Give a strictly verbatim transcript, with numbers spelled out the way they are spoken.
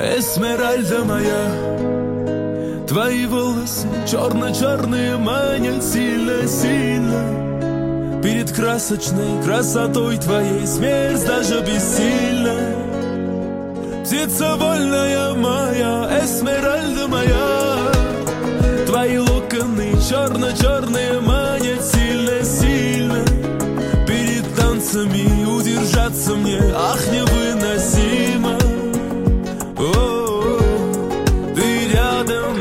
Эсмеральда моя, твои волосы черно-черные манят сильно-сильно. Перед красочной красотой твоей смерть даже бессильна. Птица вольная моя, Эсмеральда моя, твои локоны черно-черные манят сильно-сильно. Перед танцами удержаться мне, ах, невыносимо.